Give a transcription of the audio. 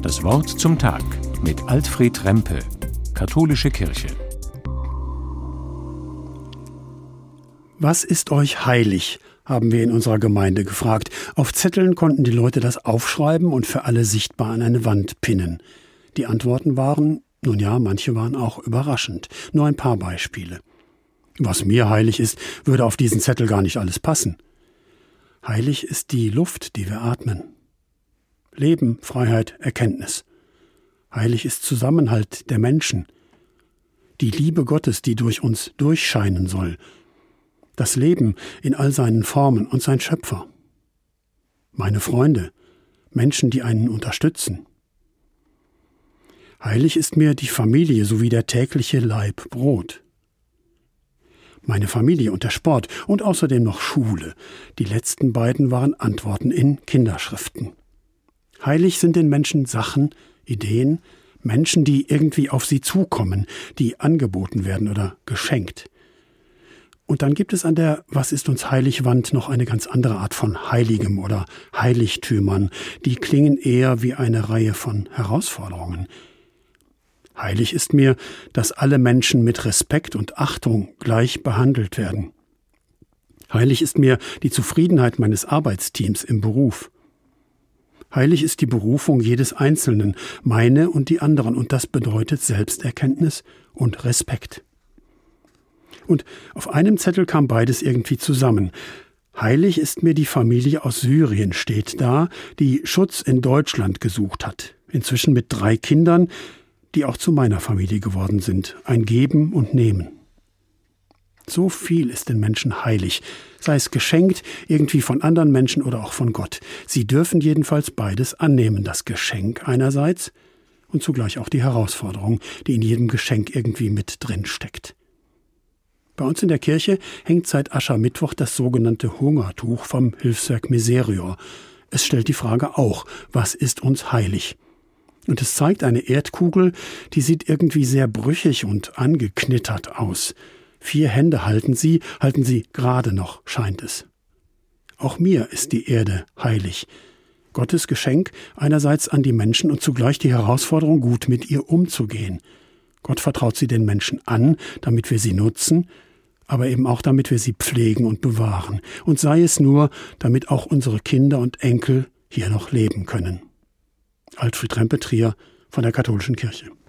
Das Wort zum Tag mit Alfred Rempe, Katholische Kirche. Was ist euch heilig, haben wir in unserer Gemeinde gefragt. Auf Zetteln konnten die Leute das aufschreiben und für alle sichtbar an eine Wand pinnen. Die Antworten waren, nun ja, manche waren auch überraschend. Nur ein paar Beispiele. Was mir heilig ist, würde auf diesen Zettel gar nicht alles passen. Heilig ist die Luft, die wir atmen. Leben, Freiheit, Erkenntnis. Heilig ist Zusammenhalt der Menschen. Die Liebe Gottes, die durch uns durchscheinen soll. Das Leben in all seinen Formen und sein Schöpfer. Meine Freunde, Menschen, die einen unterstützen. Heilig ist mir die Familie sowie der tägliche Laib Brot. Meine Familie und der Sport und außerdem noch Schule. Die letzten beiden waren Antworten in Kinderschriften. Heilig sind den Menschen Sachen, Ideen, Menschen, die irgendwie auf sie zukommen, die angeboten werden oder geschenkt. Und dann gibt es an der Was ist uns heilig Wand noch eine ganz andere Art von Heiligem oder Heiligtümern. Die klingen eher wie eine Reihe von Herausforderungen. Heilig ist mir, dass alle Menschen mit Respekt und Achtung gleich behandelt werden. Heilig ist mir die Zufriedenheit meines Arbeitsteams im Beruf. Heilig ist die Berufung jedes Einzelnen, meine und die anderen, und das bedeutet Selbsterkenntnis und Respekt. Und auf einem Zettel kam beides irgendwie zusammen. Heilig ist mir die Familie aus Syrien, steht da, die Schutz in Deutschland gesucht hat. Inzwischen mit 3 Kindern, die auch zu meiner Familie geworden sind. Ein Geben und Nehmen. So viel ist den Menschen heilig, sei es geschenkt, irgendwie von anderen Menschen oder auch von Gott. Sie dürfen jedenfalls beides annehmen, das Geschenk einerseits und zugleich auch die Herausforderung, die in jedem Geschenk irgendwie mit drin steckt. Bei uns in der Kirche hängt seit Aschermittwoch das sogenannte Hungertuch vom Hilfswerk Miserior. Es stellt die Frage auch, was ist uns heilig? Und es zeigt eine Erdkugel, die sieht irgendwie sehr brüchig und angeknittert aus. 4 Hände halten sie gerade noch, scheint es. Auch mir ist die Erde heilig. Gottes Geschenk einerseits an die Menschen und zugleich die Herausforderung, gut mit ihr umzugehen. Gott vertraut sie den Menschen an, damit wir sie nutzen, aber eben auch damit wir sie pflegen und bewahren. Und sei es nur, damit auch unsere Kinder und Enkel hier noch leben können. Alfred Rempe, Trier von der Katholischen Kirche.